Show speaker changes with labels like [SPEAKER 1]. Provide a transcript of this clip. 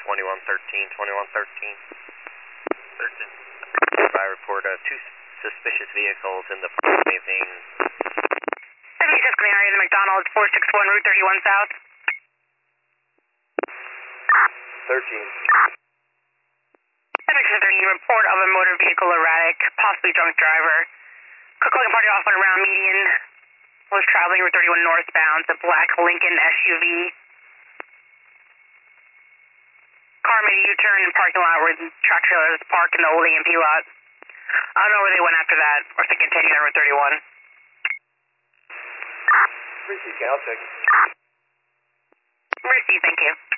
[SPEAKER 1] 2113, 2113. 13. I report two suspicious vehicles in the park evening.
[SPEAKER 2] 76 Green area, the McDonald's, 461 Route 31 South.
[SPEAKER 1] 13.
[SPEAKER 2] 7613, report of a motor vehicle erratic, possibly drunk driver. Calling party off on around median. Was traveling Route 31 northbound. It's a black Lincoln SUV. Car made a U-turn in parking lot where the track trailer is parked in the old EMP lot. I don't know where they went after that, or if they continued on Route 31.
[SPEAKER 1] Receive, I'll check.
[SPEAKER 2] Receive, thank you.